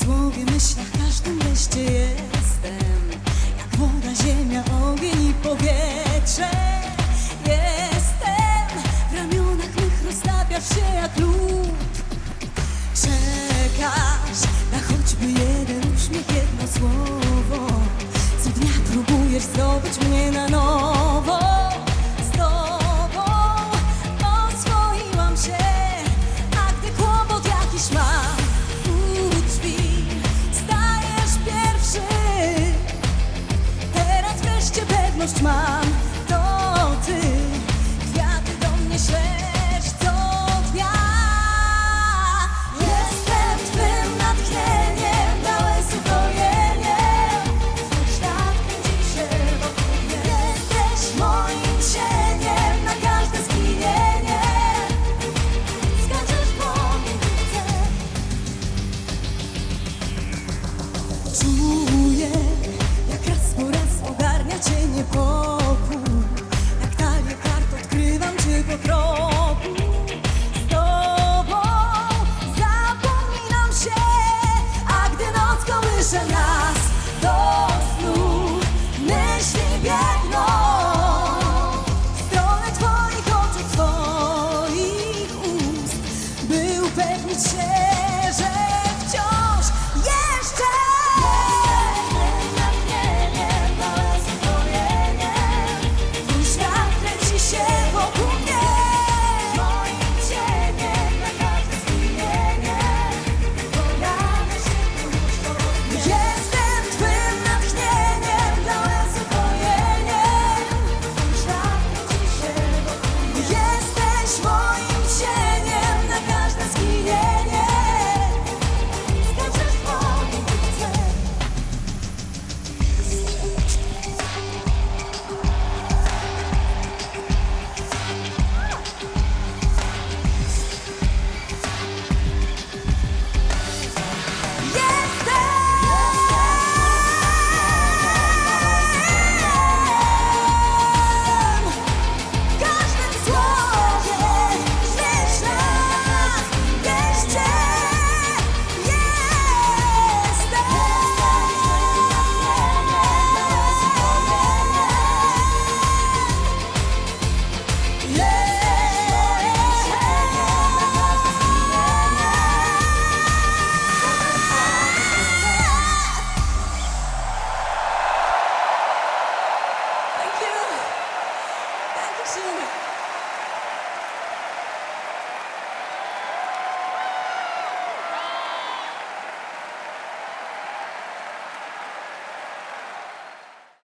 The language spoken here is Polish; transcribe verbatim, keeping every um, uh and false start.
słowie, myślach, każdym geście jestem. Jak woda, ziemia, ogień i powietrze. Jestem, w ramionach mych rozstawiasz się jak lód. Czekasz na choćby jeden uśmiech, jedno słowo. Co dnia próbujesz zdobyć mnie na nowo. Z tobą oswoiłam się, a gdy kłopot jakiś mam, u drzwi stajesz pierwszy. Teraz wreszcie pewność mam, to ty. Kwiaty do mnie ślesz co dnia. Jestem twym natchnieniem, dałeś ukojenie. Twój świat kręci się wokół mnie. Jesteś moim cieniem na każde skinienie. Skaczesz po mnie, gdy chcę. Czuję, jak raz po raz ogarnia cię niepokój. Jak talię kart odkrywam cię po kroku. Z tobą zapominam się, a gdy noc kołysze nas do snu, myśli biegną w stronę twoich oczu, twoich ust, by upewnić się, że wciąż jeszcze jestem natchnieniem, dałeś ukojenie. Twój świat kręci się wokół mnie. Moim cieniem na każde skinienie. Pojadę się tuż koło mnie. Jestem twym natchnieniem, dałeś ukojenie. Twój świat kręci się wokół mnie. Jesteś moim cieniem na każde skinienie. Skaczesz po mnie, gdy chcę. Jestem w każdym słowie, myślach, geście. Thank you. Thank you, Sheila.